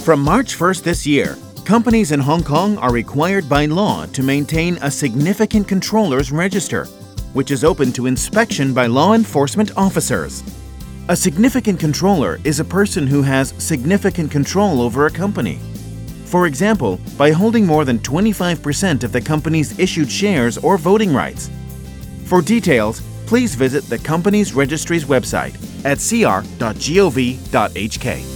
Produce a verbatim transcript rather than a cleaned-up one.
From March first this year, companies in Hong Kong are required by law to maintain a Significant Controllers Register, which is open to inspection by law enforcement officers. A significant controller is a person who has significant control over a company. For example, by holding more than twenty-five percent of the company's issued shares or voting rights. For details, please visit the company's registry's website at c r dot gov dot h k.